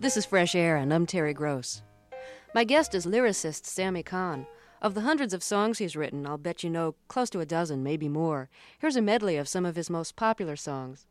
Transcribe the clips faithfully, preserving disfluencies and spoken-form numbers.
This is Fresh Air, and I'm Terry Gross. My guest is lyricist Sammy Cahn. Of the hundreds of songs he's written, I'll bet you know close to a dozen, maybe more. Here's a medley of some of his most popular songs.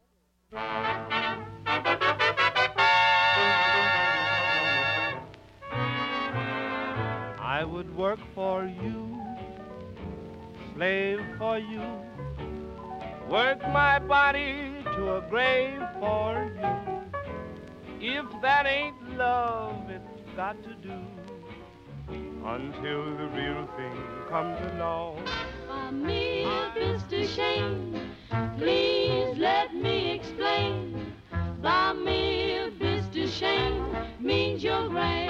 I would work for you, slave for you, work my body to a grave for you. If that ain't love, it's got to do until the real thing comes along. For me, Mister Shane, please let me explain. By me, Mister Shane, means you're great.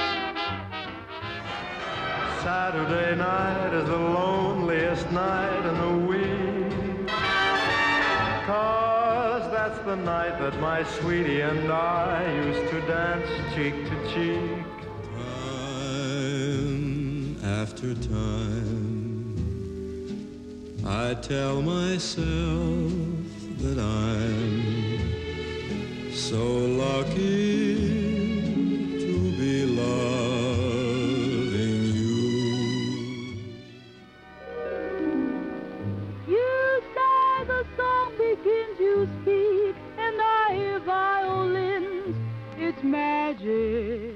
Saturday night is the loneliest night in the week, 'cause that's the night that my sweetie and I used to dance cheek to cheek. Time after time, I tell myself that I'm so lucky to be loving you. You say the song begins, you speak, and I hear violins. It's magic.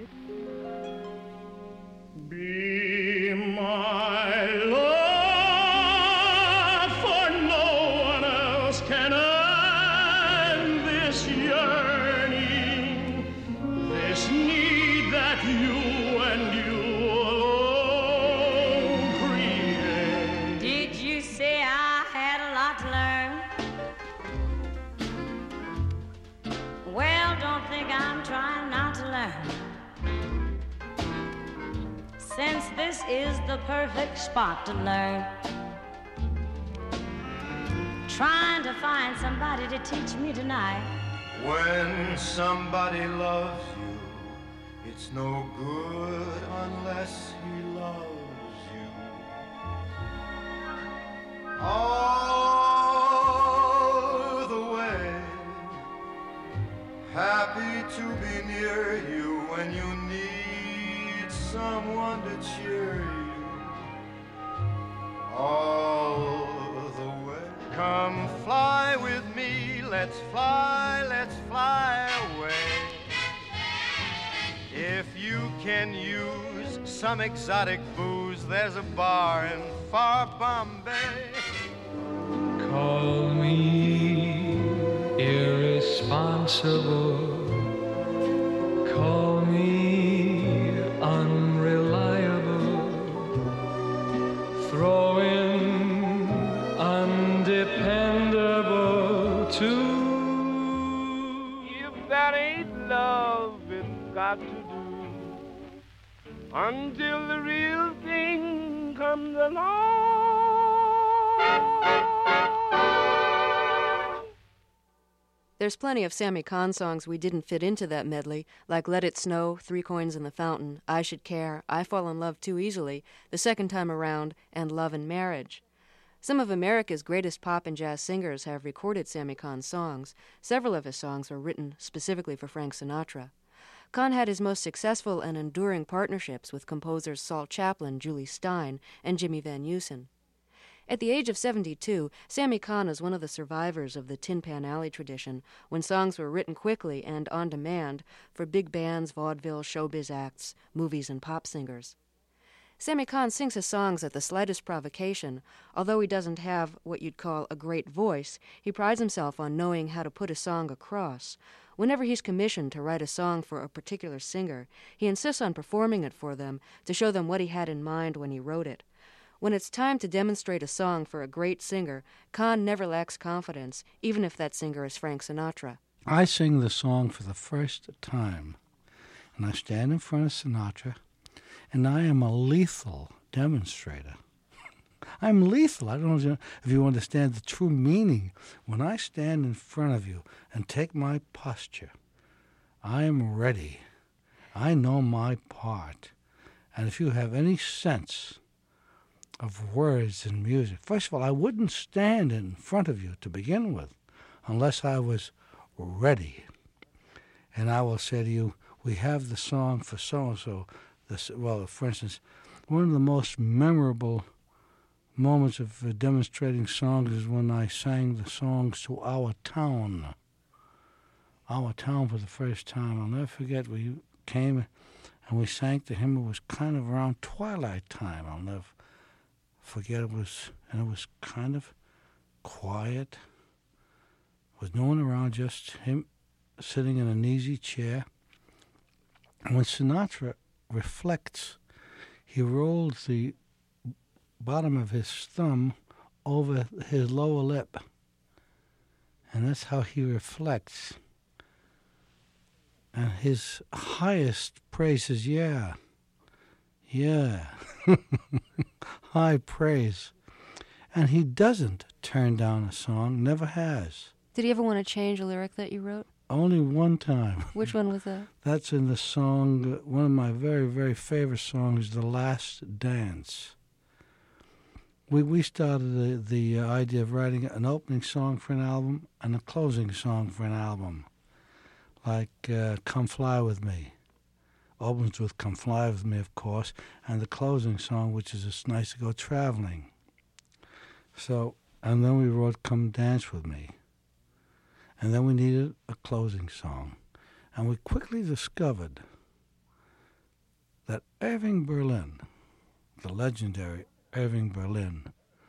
Be my love, for no one else can end this yearning, this need that you and you alone create. Did you say I had a lot to learn? Well, don't think I'm trying not to learn, since this is the perfect spot to learn. Trying to find somebody to teach me tonight. When somebody loves you, it's no good unless he loves you. All the way, happy to be near you when you need someone to cheer you. All the way, come fly with me, let's fly, let's fly away. If you can use some exotic booze, there's a bar in far Bombay. Call me irresponsible, call me unreliable, throw in undependable too. If that ain't love, it's got to do until the real thing comes along. There's plenty of Sammy Cahn songs we didn't fit into that medley, like Let It Snow, Three Coins in the Fountain, I Should Care, I Fall in Love Too Easily, The Second Time Around, and Love and Marriage. Some of America's greatest pop and jazz singers have recorded Sammy Cahn's songs. Several of his songs were written specifically for Frank Sinatra. Cahn had his most successful and enduring partnerships with composers Saul Chaplin, Julie Stein, and Jimmy Van Heusen. At the age of seventy-two, Sammy Cahn is one of the survivors of the Tin Pan Alley tradition, when songs were written quickly and on demand for big bands, vaudeville, showbiz acts, movies, and pop singers. Sammy Cahn sings his songs at the slightest provocation. Although he doesn't have what you'd call a great voice, he prides himself on knowing how to put a song across. Whenever he's commissioned to write a song for a particular singer, he insists on performing it for them to show them what he had in mind when he wrote it. When it's time to demonstrate a song for a great singer, Cahn never lacks confidence, even if that singer is Frank Sinatra. I sing the song for the first time, and I stand in front of Sinatra, and I am a lethal demonstrator. I'm lethal. I don't know if you understand the true meaning. When I stand in front of you and take my posture, I am ready. I know my part. And if you have any sense of words and music, first of all, I wouldn't stand in front of you to begin with unless I was ready. And I will say to you, we have the song for so-and-so. This, well, for instance, one of the most memorable moments of uh, demonstrating songs is when I sang the songs to Our Town. Our Town for the first time. I'll never forget, we came and we sang to him. It was kind of around twilight time. I'll never forget it was, and it was kind of quiet. With no one around, just him sitting in an easy chair. And when Sinatra reflects, he rolls the bottom of his thumb over his lower lip. And that's how he reflects. And his highest praise is, yeah, yeah, high praise. And he doesn't turn down a song, never has. Did he ever want to change a lyric that you wrote? Only one time. Which one was that? That's in the song, one of my very, very favorite songs, The Last Dance. We we started the, the uh, idea of writing an opening song for an album and a closing song for an album. Like uh, Come Fly With Me. Opens with Come Fly With Me, of course, and the closing song, which is It's Nice to Go Traveling. So, and then we wrote Come Dance With Me. And then we needed a closing song. And we quickly discovered that Irving Berlin, the legendary Irving Berlin,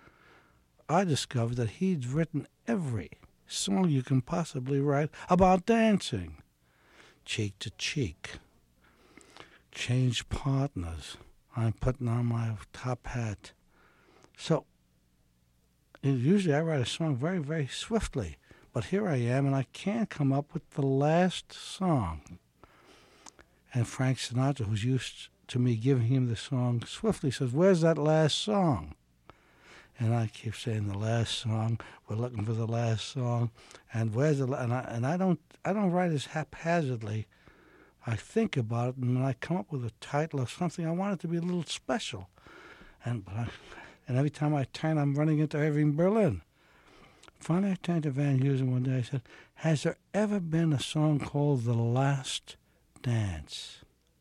I discovered that he'd written every song you can possibly write about dancing. Cheek to Cheek, Change Partners, I'm Putting On My Top Hat. So, usually I write a song very, very swiftly. But here I am, and I can't come up with the last song. And Frank Sinatra, who's used to me giving him the song swiftly, says, where's that last song? And I keep saying the last song. We're looking for the last song. And where's the la-? and I and I don't I don't write as haphazardly. I think about it, and then I come up with a title of something I want it to be a little special. And but I, and every time I turn, I'm running into Irving Berlin. Finally, I turned to Van Heusen one day. I said, has there ever been a song called The Last Dance?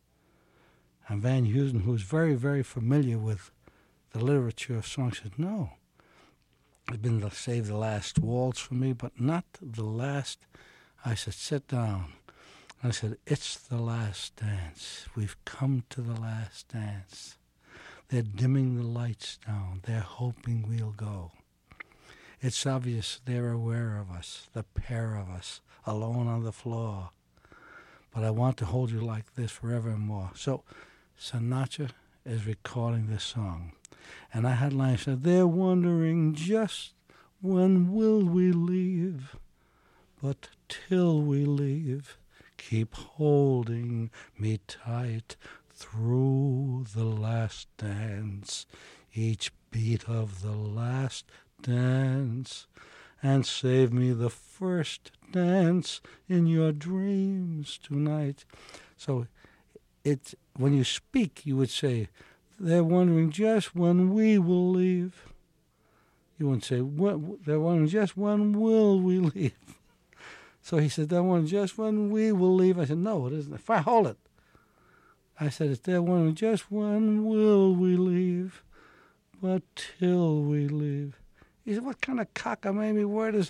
And Van Heusen, who's very, very familiar with the literature of songs, said, no. It's been the Save the Last Waltz for me, but not the last. I said, sit down. I said, it's the last dance. We've come to the last dance. They're dimming the lights down. They're hoping we'll go. It's obvious they're aware of us, the pair of us, alone on the floor. But I want to hold you like this forevermore. So Sinatra is recording this song. And I had lines that they're wondering just when will we leave? But till we leave, keep holding me tight through the last dance, each beat of the last dance, and save me the first dance in your dreams tonight. So it when you speak, you would say, they're wondering just when we will leave. You wouldn't say, what, they're wondering just when will we leave. So he said, they're wondering just when we will leave. I said, no, it isn't. If I hold it. I said, it's they're wondering just when will we leave, but till we leave. He said, what kind of cockamamie word is...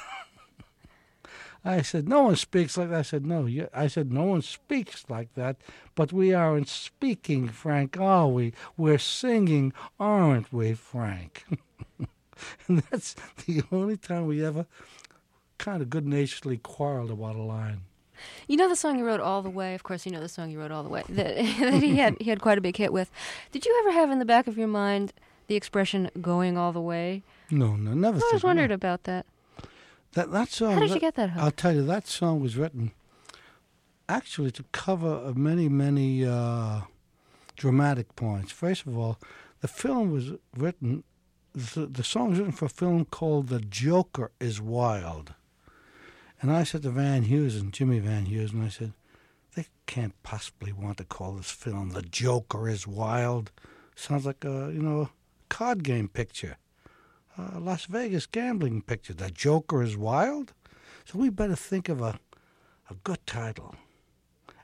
I said, no one speaks like that. I said, no. You, I said, no one speaks like that, but we aren't speaking, Frank, are we? We're singing, aren't we, Frank? And that's the only time we ever kind of good-naturedly quarreled about a line. You know the song you wrote All the Way? Of course, you know the song you wrote All the Way that, that he had he had quite a big hit with. Did you ever have in the back of your mind the expression "going all the way"? No, no, never. I was wondered no. about that. That that song. How did that, you get that hook? I'll tell you, that song was written actually to cover many, many uh, dramatic points. First of all, the film was written. The, the song was written for a film called "The Joker Is Wild." And I said to Van Heusen, Jimmy Van Heusen, I said, they can't possibly want to call this film "The Joker Is Wild." Sounds like a, you know, card game picture, a Las Vegas gambling picture. "The Joker Is Wild"? So we better think of a, a good title.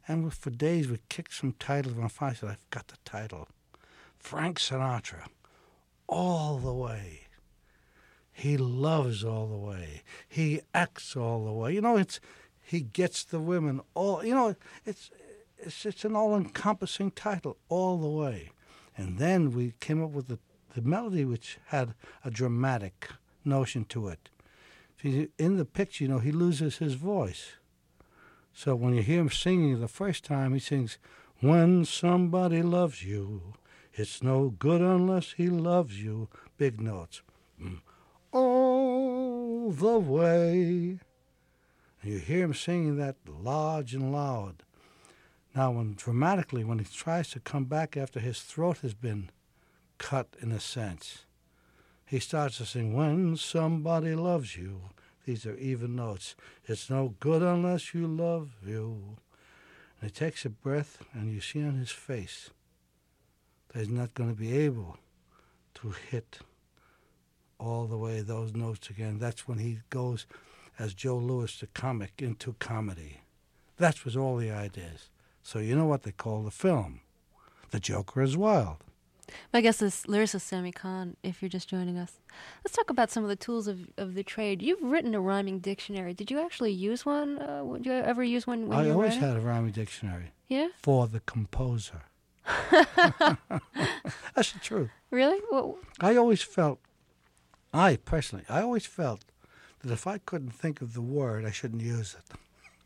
And for days we kicked some titles on fire. I said, I've got the title. Frank Sinatra, All the Way. He loves all the way. He acts all the way. You know, it's he gets the women all. You know, it's it's it's an all-encompassing title, All the Way. And then we came up with the, the melody, which had a dramatic notion to it. In the picture, you know, he loses his voice. So when you hear him singing the first time, he sings, "When somebody loves you, it's no good unless he loves you." Big notes. Mm. All the way. And you hear him singing that large and loud. Now, when dramatically, when he tries to come back after his throat has been cut, in a sense, he starts to sing, "When somebody loves you." These are even notes. "It's no good unless you love you." And he takes a breath, and you see on his face that he's not going to be able to hit all the way those notes again. That's when he goes, as Joe Louis, the comic, into comedy. That was all the ideas. So you know what they call the film. The Joker is Wild. My guest is lyricist Sammy Cahn, if you're just joining us. Let's talk about some of the tools of, of the trade. You've written a rhyming dictionary. Did you actually use one? Uh, did you ever use one when I you were always writing? had a rhyming dictionary. Yeah? For the composer. That's the truth. Really? Well, I always felt, I personally, I always felt that if I couldn't think of the word, I shouldn't use it.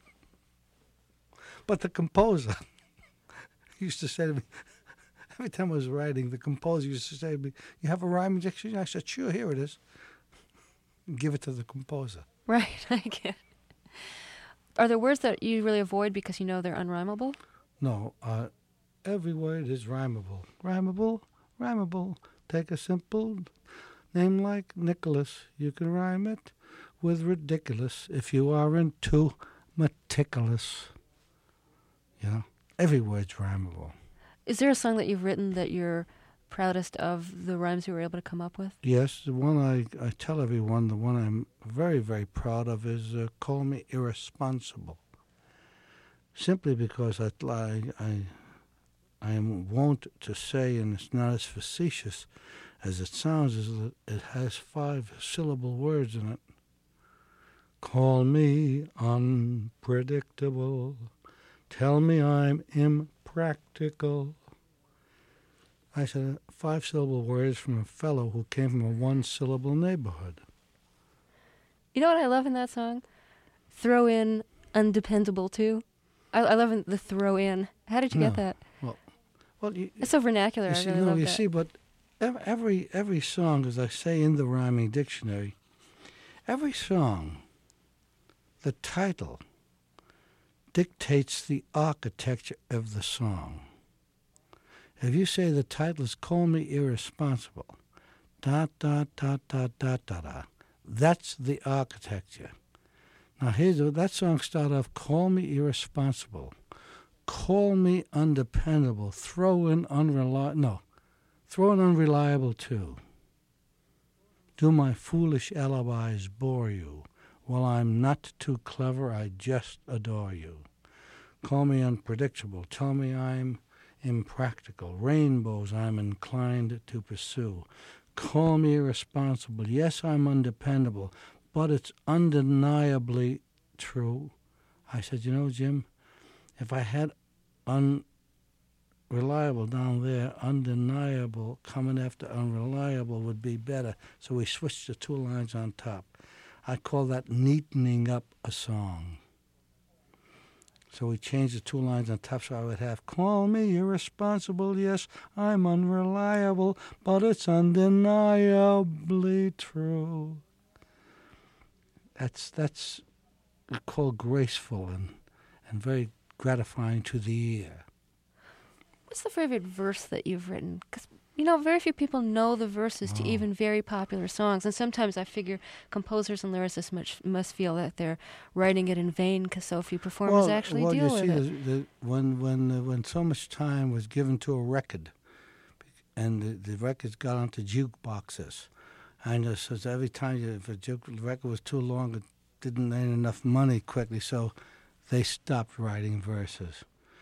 But the composer used to say to me, every time I was writing, the composer used to say to me, "You have a rhyming dictionary?" I said, "Sure, here it is." And give it to the composer. right, I get it. Are there words that you really avoid because you know they're unrhymable? No, uh, every word is rhymable. Rhymable, rhymable. Take a simple name like Nicholas. You can rhyme it with ridiculous if you aren't too meticulous. You know, every word's rhymable. Is there a song that you've written that you're proudest of the rhymes you were able to come up with? Yes, the one I, I tell everyone, the one I'm very, very proud of is uh, Call Me Irresponsible. Simply because I, I, I, I am wont to say, and it's not as facetious as it sounds, is that it has five syllable words in it. Call me unpredictable. Tell me I'm impractical. I said five syllable words from a fellow who came from a one syllable neighborhood. You know what I love in that song? Throw in undependable too. I, I love the throw in. How did you No. get that? Well, well, you, It's so vernacular. you I see, really no, love you that. see, but ev- every every song, as I say in the rhyming dictionary, every song, the title dictates the architecture of the song. If you say the title is Call Me Irresponsible, da da da da da da da, that's the architecture. Now here's that song start off, Call Me Irresponsible, Call Me Undependable, throw in unreliable, no, throw in unreliable too. Do my foolish alibis bore you? Well, I'm not too clever, I just adore you. Call me unpredictable, tell me I'm impractical. Rainbows I'm inclined to pursue. Call me irresponsible, yes, I'm undependable, but it's undeniably true. I said, you know, Jim, if I had unreliable down there, undeniable coming after unreliable would be better. So we switched the two lines on top. I call that neatening up a song. So we changed the two lines on top so I would have, call me irresponsible, yes, I'm unreliable, but it's undeniably true. That's that's called graceful and, and very gratifying to the ear. What's the favorite verse that you've written? Because, you know, very few people know the verses to Oh. even very popular songs. And sometimes I figure composers and lyricists much, must feel that they're writing it in vain because so few performers well, actually well, deal you with see, it. the, the, when when uh, when so much time was given to a record, and the, the records got onto jukeboxes, and uh, so every time you, if a juke record was too long, it didn't earn enough money quickly, so they stopped writing verses.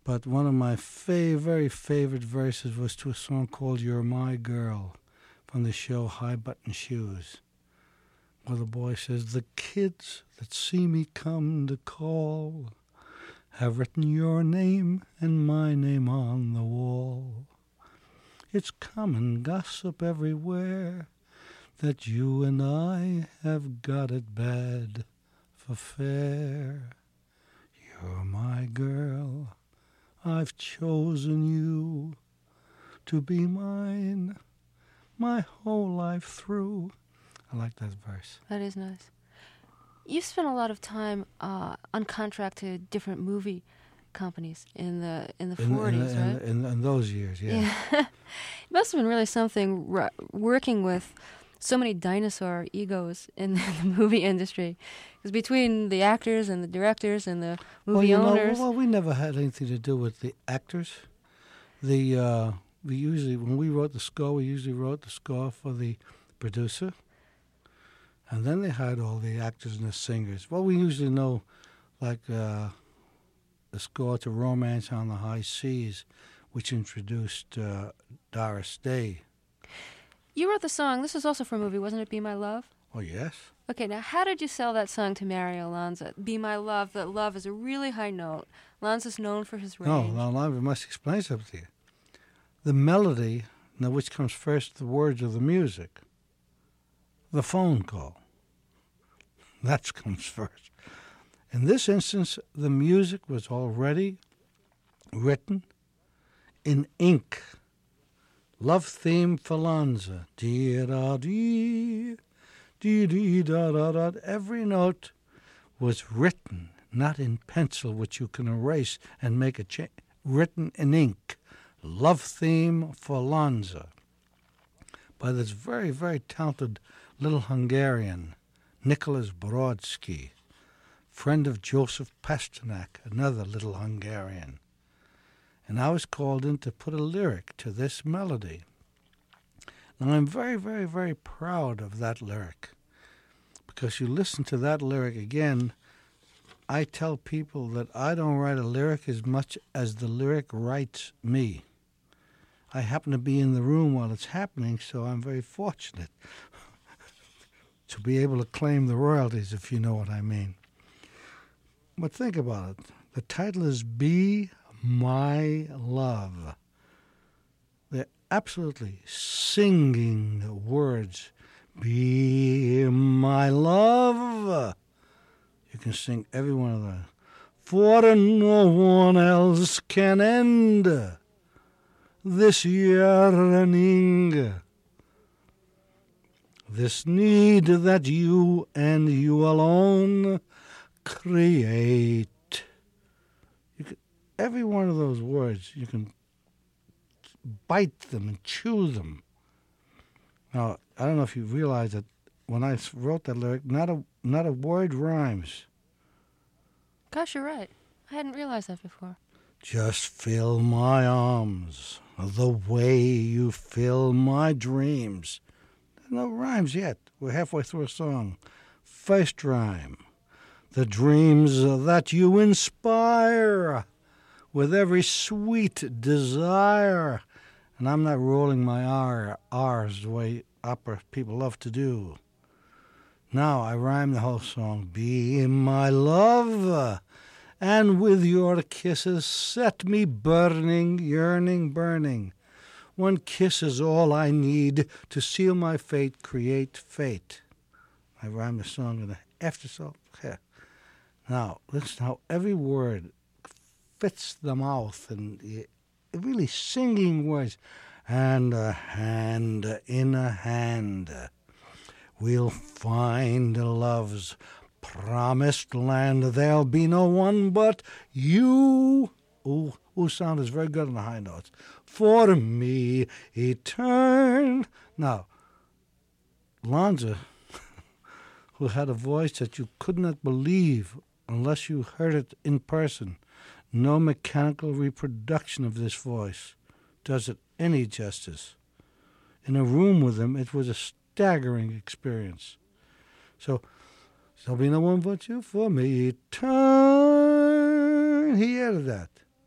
But one of my fa- very favorite verses was to a song called You're My Girl from the show High Button Shoes, where the boy says, the kids that see me come to call have written your name and my name on the wall. It's common gossip everywhere that you and I have got it bad for fair. You're my girl, I've chosen you to be mine my whole life through. I like that verse. That is nice. You spent a lot of time uh, on contract to different movie companies in the in the In, forties, in, right? in, in, in those years, yeah. Yeah. It must have been really something r- working with so many dinosaur egos in the movie industry. Because between the actors and the directors and the movie well, you owners... Know, well, we never had anything to do with the actors. The uh, we usually, when we wrote the score, we usually wrote the score for the producer. And then they hired all the actors and the singers. Well, we usually know, like, uh, the score to Romance on the High Seas, which introduced uh, Doris Day. You wrote the song. This was also for a movie, wasn't it? Be My Love? Oh, yes. Okay, now how did you sell that song to Mario Lanza? Be My Love, that love is a really high note. Lanza's known for his range. No, no, I must explain something to you. The melody, now which comes first, the words or the music? The phone call. That comes first. In this instance, the music was already written in ink. Love theme for Lanza. Dee-da-dee, dee-dee-da-da-da. Every note was written, not in pencil, which you can erase and make a change. Written in ink. Love theme for Lanza. By this very, very talented little Hungarian, Nicholas Brodsky, friend of Joseph Pasternak, another little Hungarian. And I was called in to put a lyric to this melody. Now, I'm very, very, very proud of that lyric, because you listen to that lyric again, I tell people that I don't write a lyric as much as the lyric writes me. I happen to be in the room while it's happening, so I'm very fortunate to be able to claim the royalties, if you know what I mean. But think about it. The title is Be My Love. They're absolutely singing words. Be my love. You can sing every one of them. For no one else can end this yearning, this need that you and you alone create. You can, every one of those words, you can bite them and chew them. Now, I don't know if you realize that when I wrote that lyric, not a not a word rhymes. Gosh, you're right. I hadn't realized that before. Just fill my arms the way you fill my dreams. There's no rhymes yet. We're halfway through a song. First rhyme. The dreams that you inspire with every sweet desire. And I'm not rolling my R, R's the way opera people love to do. Now I rhyme the whole song. Be my love, and with your kisses set me burning, yearning, burning. One kiss is all I need to seal my fate, create fate. I rhyme the song in the after song. Yeah. Now, listen how every word fits the mouth and really singing words. And a hand in a hand, we'll find love's promised land. There'll be no one but you. Ooh, ooh, sound is very good on the high notes. For me, etern. Now, Lanza, who had a voice that you could not believe unless you heard it in person, no mechanical reproduction of this voice does it any justice. In a room with him, it was a staggering experience. So, there'll be no one but you for me. Turn. He added that.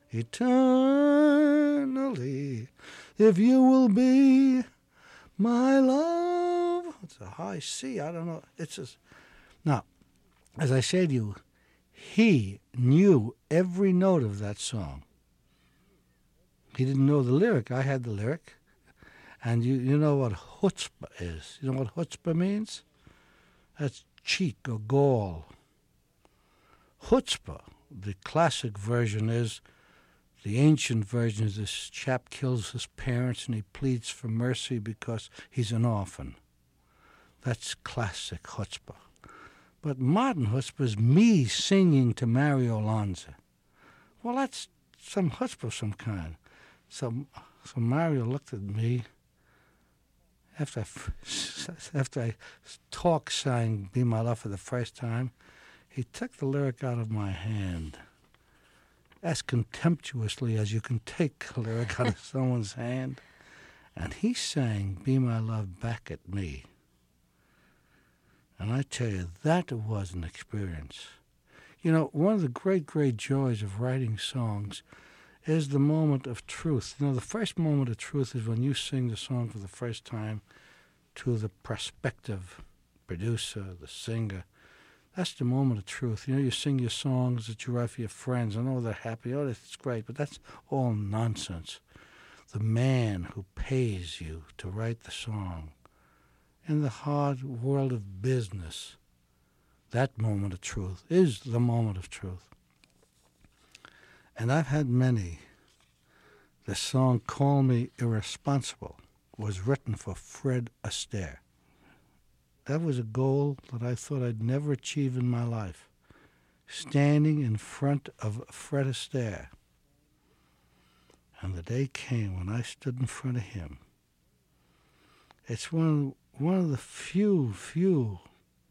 eternally, if you will be my love. It's a high C. I don't know. It's just now, as I say to you, he knew every note of that song. He didn't know the lyric. I had the lyric. And you, you know what chutzpah is. You know what chutzpah means? That's cheek or gall. Chutzpah, the classic version is, the ancient version is this chap kills his parents and he pleads for mercy because he's an orphan. That's classic chutzpah. But modern chutzpah is me singing to Mario Lanza. Well, that's some chutzpah of some kind. So, so Mario looked at me after I, after I talk sang Be My Love for the first time. He took the lyric out of my hand as contemptuously as you can take a lyric out of someone's hand. And he sang Be My Love back at me. And I tell you, that was an experience. You know, one of the great, great joys of writing songs is the moment of truth. You know, the first moment of truth is when you sing the song for the first time to the prospective producer, the singer. That's the moment of truth. You know, you sing your songs that you write for your friends. I know they're happy. Oh, that's great. But that's all nonsense. The man who pays you to write the song in the hard world of business, that moment of truth is the moment of truth. And I've had many. The song Call Me Irresponsible was written for Fred Astaire. That was a goal that I thought I'd never achieve in my life. Standing in front of Fred Astaire. And the day came when I stood in front of him. It's one, one of the few, few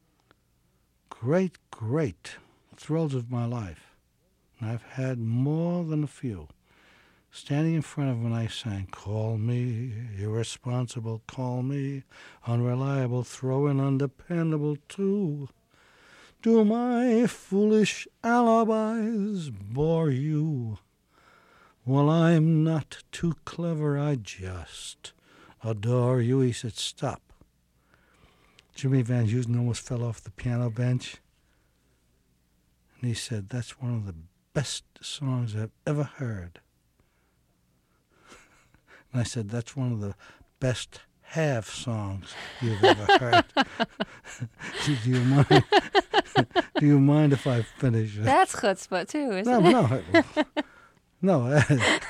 great, great thrills of my life. And I've had more than a few. Standing in front of him when I sang, call me irresponsible, call me unreliable, throw in undependable too. Do my foolish alibis bore you? Well, I'm not too clever, I just adore you. He said, stop. Jimmy Van Heusen almost fell off the piano bench. And he said, that's one of the best songs I've ever heard. And I said, that's one of the best half songs you've ever heard. do you mind? do you mind if I finish? That's chutzpah too, isn't no, it? No, no,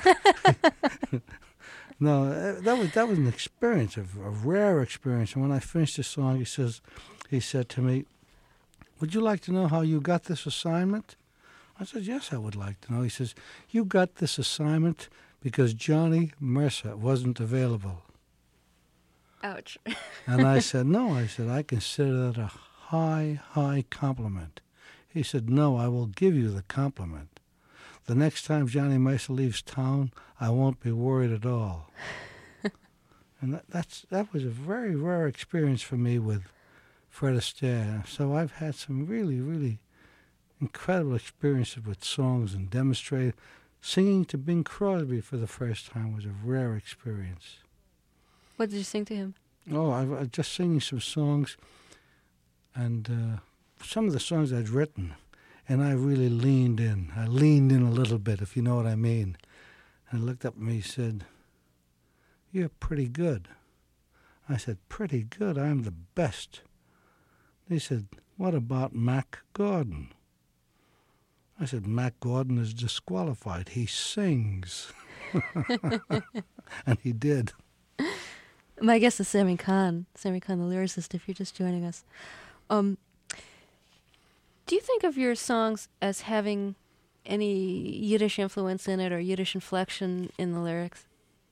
no. That was that was an experience, a, a rare experience. And when I finished the song, he says, he said to me, "Would you like to know how you got this assignment?" I said, "Yes, I would like to know." He says, "You got this assignment because Johnny Mercer wasn't available." Ouch. And I said, "No." I said, "I consider that a high, high compliment." He said, "No, I will give you the compliment. The next time Johnny Mercer leaves town, I won't be worried at all." And that, that's that was a very rare experience for me with Fred Astaire. So I've had some really, really incredible experiences with songs and demonstrated. Singing to Bing Crosby for the first time was a rare experience. What did you sing to him? Oh, I was just singing some songs, and uh, some of the songs I'd written, and I really leaned in. I leaned in a little bit, if you know what I mean. And he looked up at me and said, "You're pretty good." I said, "Pretty good? I'm the best." He said, "What about Mac Gordon?" I said, "Mac Gordon is disqualified. He sings." And he did. My guest is Sammy Cahn. Sammy Cahn, the lyricist, if you're just joining us. Um, do you think of your songs as having any Yiddish influence in it or Yiddish inflection in the lyrics?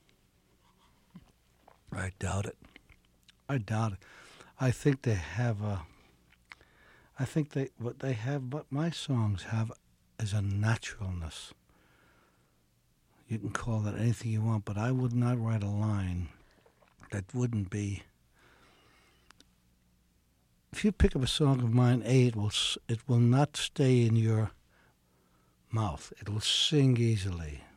I doubt it. I doubt it. I think they have a... I think they what they have, what my songs have is a naturalness. You can call that anything you want, but I would not write a line that wouldn't be... If you pick up a song of mine, A, it will, it will not stay in your mouth. It will sing easily.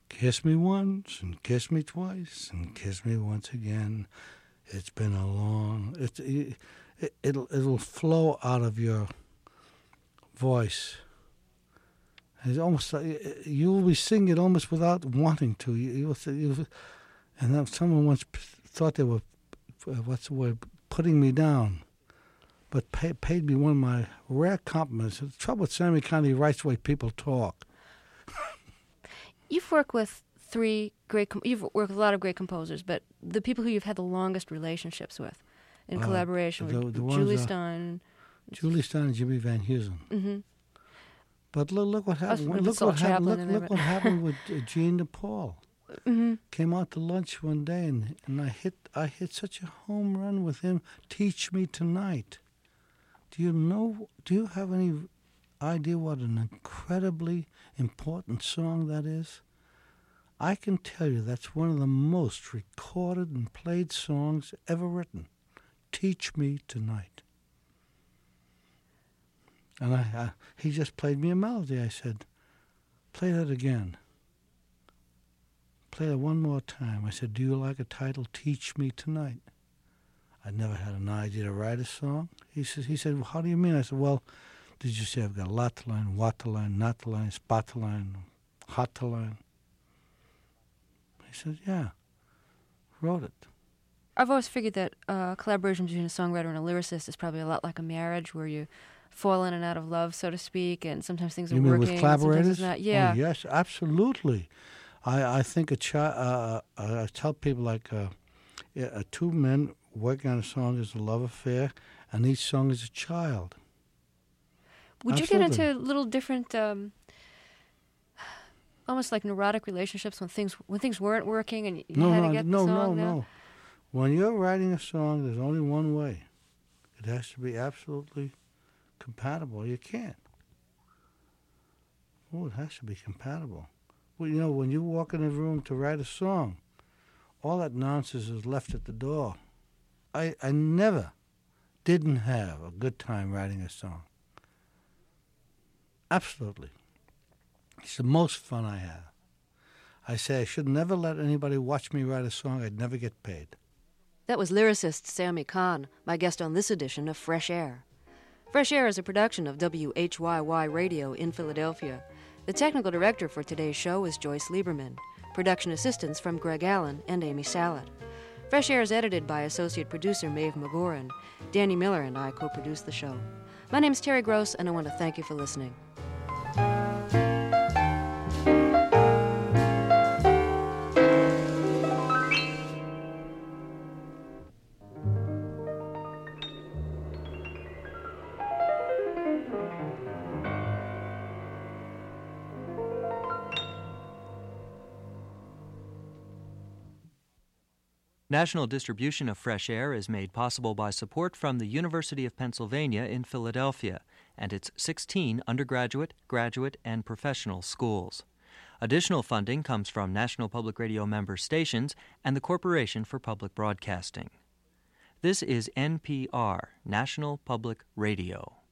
Kiss me once and kiss me twice and kiss me once again. It's been a long. It, it it'll it'll flow out of your voice. It's almost like you will be singing it almost without wanting to. You, you, you and then someone once thought they were what's the word putting me down, but pay, paid me one of my rare compliments. The trouble with Sammy Cahn, he writes the way people talk. You've worked with three great. Com- you've worked with a lot of great composers, but the people who you've had the longest relationships with, in uh, collaboration the, with the Julie ones, uh, Stein, Julie Stein, and Jimmy Van Heusen. Mm-hmm. But look, look what happened. Look, look what happened. Look, there, look what happened with uh, Gene DePaul. Mm-hmm. Came out to lunch one day, and, and I hit I hit such a home run with him. Teach Me Tonight. Do you know? Do you have any idea what an incredibly important song that is? I can tell you that's one of the most recorded and played songs ever written. Teach Me Tonight. And I, I he just played me a melody. I said, play that again. Play it one more time. I said, do you like a title, Teach Me Tonight? I never had an idea to write a song. He said, he said, well, how do you mean? I said, well, did you say I've got a lot to line, what to line, not to line, spot to line, hot to line? He said, yeah. Wrote it. I've always figured that uh, collaboration between a songwriter and a lyricist is probably a lot like a marriage where you fall in and out of love, so to speak, and sometimes things are you mean working. With collaborators? It's not. Yeah. Oh, yes, absolutely. I, I think a chi- uh, I tell people like uh, uh, two men working on a song is a love affair, and each song is a child. Would Absolutely. you get into little different, um, almost like neurotic relationships when things when things weren't working and you no, had no, to get no, the song no, down? no. When you're writing a song, there's only one way. It has to be absolutely compatible. You can't. Oh, it has to be compatible. Well, you know, when you walk in a room to write a song, all that nonsense is left at the door. I, I never didn't have a good time writing a song. Absolutely. It's the most fun I have. I say I should never let anybody watch me write a song. I'd never get paid. That was lyricist Sammy Cahn, my guest on this edition of Fresh Air. Fresh Air is a production of W H Y Y Radio in Philadelphia. The technical director for today's show is Joyce Lieberman. Production assistance from Greg Allen and Amy Salat. Fresh Air is edited by associate producer Maeve McGoran. Danny Miller and I co-produce the show. My name's Terry Gross, and I want to thank you for listening. National distribution of Fresh Air is made possible by support from the University of Pennsylvania in Philadelphia and its sixteen undergraduate, graduate, and professional schools. Additional funding comes from National Public Radio member stations and the Corporation for Public Broadcasting. This is N P R, National Public Radio.